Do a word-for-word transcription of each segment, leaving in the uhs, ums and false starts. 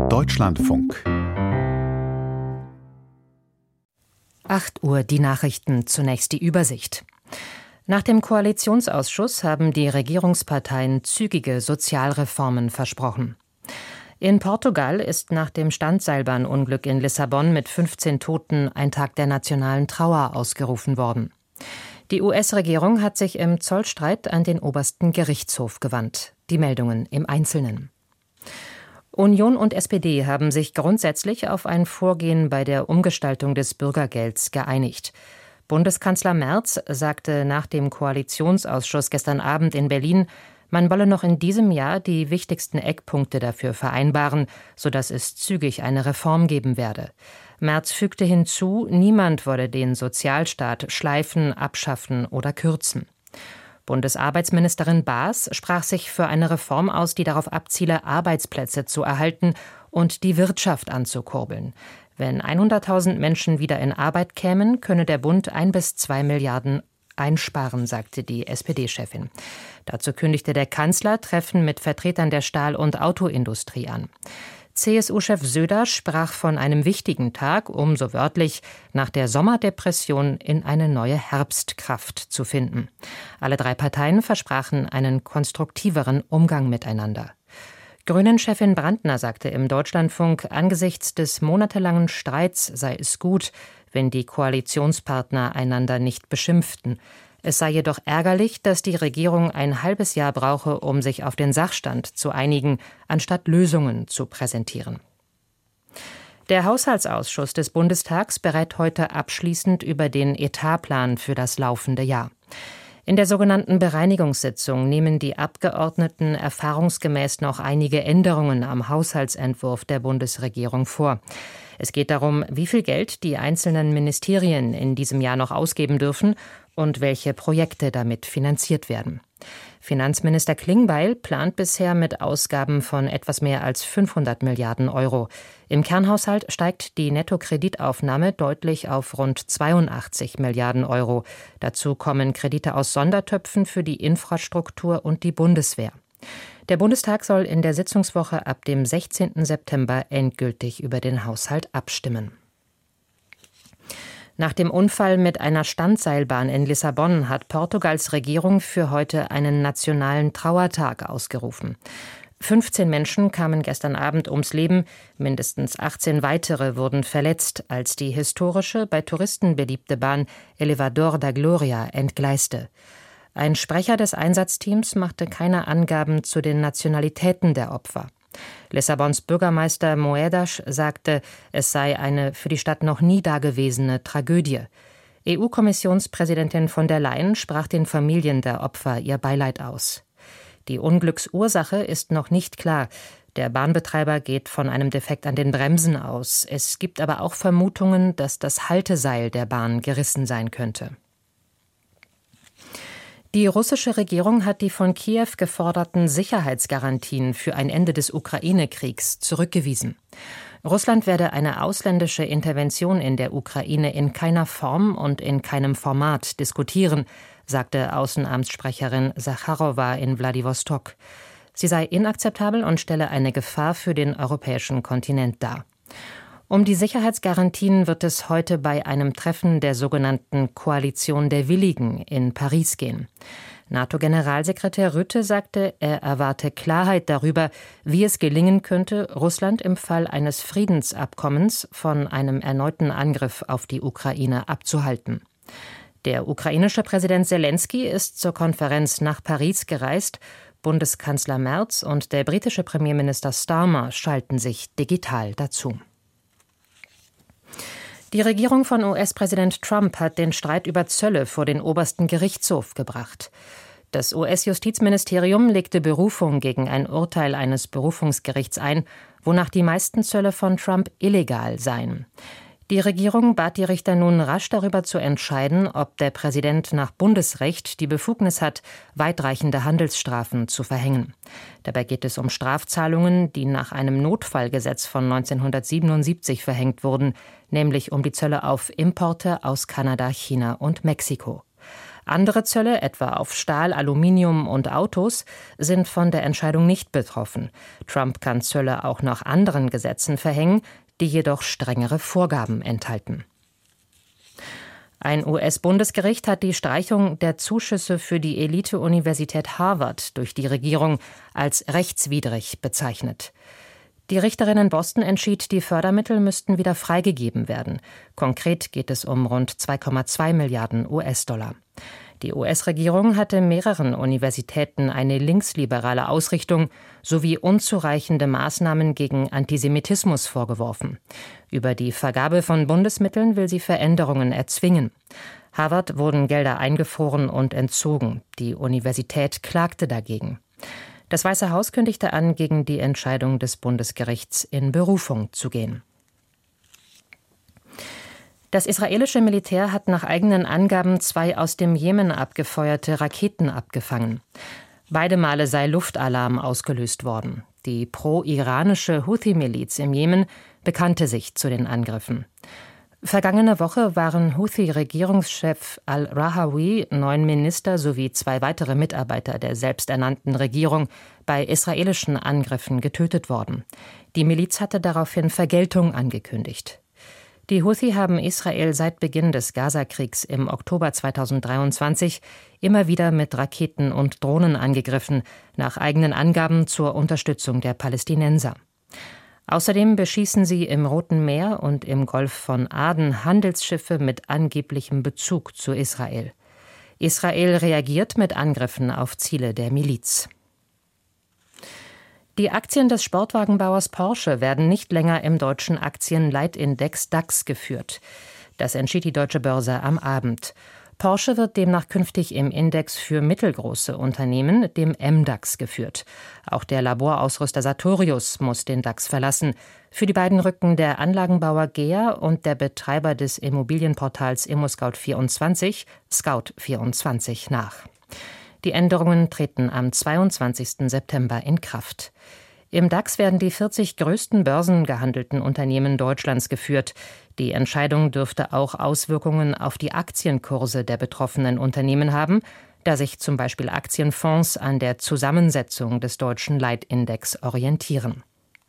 Deutschlandfunk. acht Uhr die Nachrichten, zunächst die Übersicht. Nach dem Koalitionsausschuss haben die Regierungsparteien zügige Sozialreformen versprochen. In Portugal ist nach dem Standseilbahnunglück in Lissabon mit fünfzehn Toten ein Tag der nationalen Trauer ausgerufen worden. Die U S-Regierung hat sich im Zollstreit an den obersten Gerichtshof gewandt. Die Meldungen im Einzelnen. Union und S P D haben sich grundsätzlich auf ein Vorgehen bei der Umgestaltung des Bürgergelds geeinigt. Bundeskanzler Merz sagte nach dem Koalitionsausschuss gestern Abend in Berlin, man wolle noch in diesem Jahr die wichtigsten Eckpunkte dafür vereinbaren, sodass es zügig eine Reform geben werde. Merz fügte hinzu, niemand wolle den Sozialstaat schleifen, abschaffen oder kürzen. Bundesarbeitsministerin Baas sprach sich für eine Reform aus, die darauf abziele, Arbeitsplätze zu erhalten und die Wirtschaft anzukurbeln. Wenn hunderttausend Menschen wieder in Arbeit kämen, könne der Bund ein bis zwei Milliarden einsparen, sagte die S P D-Chefin. Dazu kündigte der Kanzler Treffen mit Vertretern der Stahl- und Autoindustrie an. C S U-Chef Söder sprach von einem wichtigen Tag, um, so wörtlich, nach der Sommerdepression in eine neue Herbstkraft zu finden. Alle drei Parteien versprachen einen konstruktiveren Umgang miteinander. Grünen-Chefin Brandner sagte im Deutschlandfunk, angesichts des monatelangen Streits sei es gut, wenn die Koalitionspartner einander nicht beschimpften. Es sei jedoch ärgerlich, dass die Regierung ein halbes Jahr brauche, um sich auf den Sachstand zu einigen, anstatt Lösungen zu präsentieren. Der Haushaltsausschuss des Bundestags berät heute abschließend über den Etatplan für das laufende Jahr. In der sogenannten Bereinigungssitzung nehmen die Abgeordneten erfahrungsgemäß noch einige Änderungen am Haushaltsentwurf der Bundesregierung vor. Es geht darum, wie viel Geld die einzelnen Ministerien in diesem Jahr noch ausgeben dürfen und welche Projekte damit finanziert werden. Finanzminister Klingbeil plant bisher mit Ausgaben von etwas mehr als fünfhundert Milliarden Euro. Im Kernhaushalt steigt die Nettokreditaufnahme deutlich auf rund zweiundachtzig Milliarden Euro. Dazu kommen Kredite aus Sondertöpfen für die Infrastruktur und die Bundeswehr. Der Bundestag soll in der Sitzungswoche ab dem sechzehnten September endgültig über den Haushalt abstimmen. Nach dem Unfall mit einer Standseilbahn in Lissabon hat Portugals Regierung für heute einen nationalen Trauertag ausgerufen. fünfzehn Menschen kamen gestern Abend ums Leben, mindestens achtzehn weitere wurden verletzt, als die historische, bei Touristen beliebte Bahn Elevador da Gloria entgleiste. Ein Sprecher des Einsatzteams machte keine Angaben zu den Nationalitäten der Opfer. Lissabons Bürgermeister Moedas sagte, es sei eine für die Stadt noch nie dagewesene Tragödie. E U-Kommissionspräsidentin von der Leyen sprach den Familien der Opfer ihr Beileid aus. Die Unglücksursache ist noch nicht klar. Der Bahnbetreiber geht von einem Defekt an den Bremsen aus. Es gibt aber auch Vermutungen, dass das Halteseil der Bahn gerissen sein könnte. Die russische Regierung hat die von Kiew geforderten Sicherheitsgarantien für ein Ende des Ukraine-Kriegs zurückgewiesen. Russland werde eine ausländische Intervention in der Ukraine in keiner Form und in keinem Format diskutieren, sagte Außenamtssprecherin Sacharowa in Wladiwostok. Sie sei inakzeptabel und stelle eine Gefahr für den europäischen Kontinent dar. Um die Sicherheitsgarantien wird es heute bei einem Treffen der sogenannten Koalition der Willigen in Paris gehen. NATO-Generalsekretär Rutte sagte, er erwarte Klarheit darüber, wie es gelingen könnte, Russland im Fall eines Friedensabkommens von einem erneuten Angriff auf die Ukraine abzuhalten. Der ukrainische Präsident Selensky ist zur Konferenz nach Paris gereist. Bundeskanzler Merz und der britische Premierminister Starmer schalten sich digital dazu. Die Regierung von U S-Präsident Trump hat den Streit über Zölle vor den obersten Gerichtshof gebracht. Das U S-Justizministerium legte Berufung gegen ein Urteil eines Berufungsgerichts ein, wonach die meisten Zölle von Trump illegal seien. Die Regierung bat die Richter nun rasch darüber zu entscheiden, ob der Präsident nach Bundesrecht die Befugnis hat, weitreichende Handelsstrafen zu verhängen. Dabei geht es um Strafzahlungen, die nach einem Notfallgesetz von neunzehnhundertsiebenundsiebzig verhängt wurden, nämlich um die Zölle auf Importe aus Kanada, China und Mexiko. Andere Zölle, etwa auf Stahl, Aluminium und Autos, sind von der Entscheidung nicht betroffen. Trump kann Zölle auch nach anderen Gesetzen verhängen, die jedoch strengere Vorgaben enthalten. Ein U S-Bundesgericht hat die Streichung der Zuschüsse für die Elite-Universität Harvard durch die Regierung als rechtswidrig bezeichnet. Die Richterin in Boston entschied, die Fördermittel müssten wieder freigegeben werden. Konkret geht es um rund zwei Komma zwei Milliarden U S-Dollar. Die U S-Regierung hatte mehreren Universitäten eine linksliberale Ausrichtung sowie unzureichende Maßnahmen gegen Antisemitismus vorgeworfen. Über die Vergabe von Bundesmitteln will sie Veränderungen erzwingen. Harvard wurden Gelder eingefroren und entzogen. Die Universität klagte dagegen. Das Weiße Haus kündigte an, gegen die Entscheidung des Bundesgerichts in Berufung zu gehen. Das israelische Militär hat nach eigenen Angaben zwei aus dem Jemen abgefeuerte Raketen abgefangen. Beide Male sei Luftalarm ausgelöst worden. Die pro-iranische Houthi-Miliz im Jemen bekannte sich zu den Angriffen. Vergangene Woche waren Houthi-Regierungschef al-Rahawi, neun Minister sowie zwei weitere Mitarbeiter der selbsternannten Regierung bei israelischen Angriffen getötet worden. Die Miliz hatte daraufhin Vergeltung angekündigt. Die Houthi haben Israel seit Beginn des Gazakriegs im Oktober zweitausenddreiundzwanzig immer wieder mit Raketen und Drohnen angegriffen, nach eigenen Angaben zur Unterstützung der Palästinenser. Außerdem beschießen sie im Roten Meer und im Golf von Aden Handelsschiffe mit angeblichem Bezug zu Israel. Israel reagiert mit Angriffen auf Ziele der Miliz. Die Aktien des Sportwagenbauers Porsche werden nicht länger im deutschen Aktienleitindex DAX geführt. Das entschied die Deutsche Börse am Abend. Porsche wird demnach künftig im Index für mittelgroße Unternehmen, dem M DAX, geführt. Auch der Laborausrüster Sartorius muss den DAX verlassen. Für die beiden rücken der Anlagenbauer G E A und der Betreiber des Immobilienportals ImmoScout vierundzwanzig, Scout vierundzwanzig, nach. Die Änderungen treten am zweiundzwanzigsten September in Kraft. Im DAX werden die vierzig größten börsengehandelten Unternehmen Deutschlands geführt. Die Entscheidung dürfte auch Auswirkungen auf die Aktienkurse der betroffenen Unternehmen haben, da sich zum Beispiel Aktienfonds an der Zusammensetzung des deutschen Leitindex orientieren.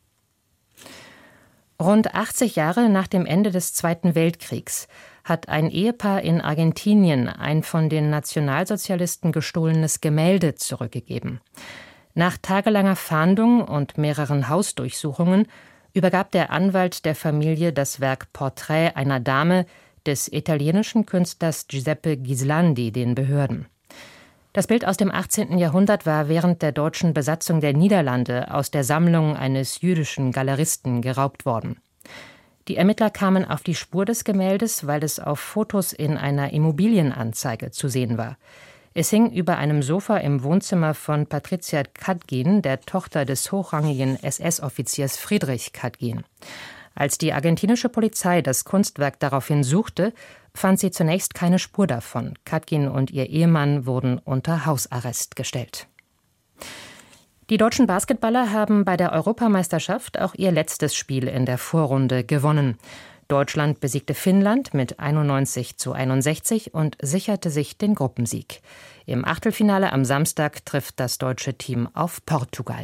Rund achtzig Jahre nach dem Ende des Zweiten Weltkriegs hat ein Ehepaar in Argentinien ein von den Nationalsozialisten gestohlenes Gemälde zurückgegeben. Nach tagelanger Fahndung und mehreren Hausdurchsuchungen übergab der Anwalt der Familie das Werk Porträt einer Dame des italienischen Künstlers Giuseppe Ghislandi den Behörden. Das Bild aus dem achtzehnten Jahrhundert war während der deutschen Besatzung der Niederlande aus der Sammlung eines jüdischen Galeristen geraubt worden. Die Ermittler kamen auf die Spur des Gemäldes, weil es auf Fotos in einer Immobilienanzeige zu sehen war. Es hing über einem Sofa im Wohnzimmer von Patricia Katgin, der Tochter des hochrangigen S S-Offiziers Friedrich Katgin. Als die argentinische Polizei das Kunstwerk daraufhin suchte, fand sie zunächst keine Spur davon. Katgin und ihr Ehemann wurden unter Hausarrest gestellt. Die deutschen Basketballer haben bei der Europameisterschaft auch ihr letztes Spiel in der Vorrunde gewonnen. Deutschland besiegte Finnland mit einundneunzig zu einundsechzig und sicherte sich den Gruppensieg. Im Achtelfinale am Samstag trifft das deutsche Team auf Portugal.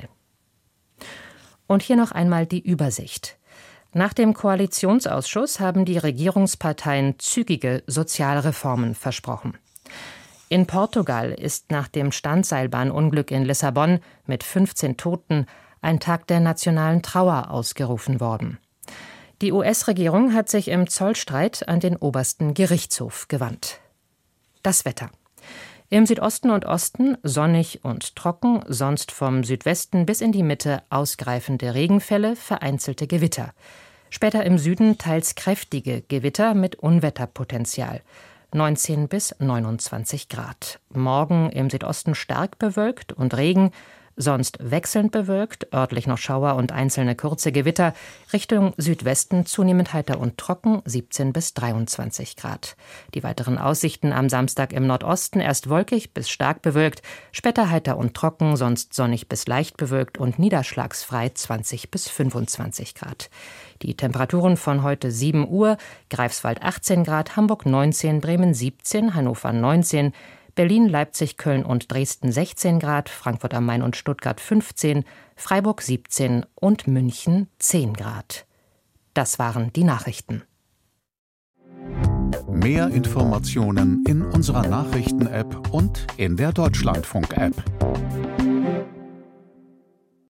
Und hier noch einmal die Übersicht. Nach dem Koalitionsausschuss haben die Regierungsparteien zügige Sozialreformen versprochen. In Portugal ist nach dem Standseilbahnunglück in Lissabon mit fünfzehn Toten ein Tag der nationalen Trauer ausgerufen worden. Die U S-Regierung hat sich im Zollstreit an den obersten Gerichtshof gewandt. Das Wetter. Im Südosten und Osten sonnig und trocken, sonst vom Südwesten bis in die Mitte ausgreifende Regenfälle, vereinzelte Gewitter. Später im Süden teils kräftige Gewitter mit Unwetterpotenzial. neunzehn bis neunundzwanzig Grad. Morgen im Südosten stark bewölkt und Regen, sonst wechselnd bewölkt, örtlich noch Schauer und einzelne kurze Gewitter. Richtung Südwesten zunehmend heiter und trocken, siebzehn bis dreiundzwanzig Grad. Die weiteren Aussichten am Samstag im Nordosten erst wolkig bis stark bewölkt, später heiter und trocken, sonst sonnig bis leicht bewölkt und niederschlagsfrei zwanzig bis fünfundzwanzig Grad. Die Temperaturen von heute sieben Uhr, Greifswald achtzehn Grad, Hamburg neunzehn, Bremen siebzehn, Hannover neunzehn, Berlin, Leipzig, Köln und Dresden sechzehn Grad, Frankfurt am Main und Stuttgart fünfzehn, Freiburg siebzehn und München zehn Grad. Das waren die Nachrichten. Mehr Informationen in unserer Nachrichten-App und in der Deutschlandfunk-App.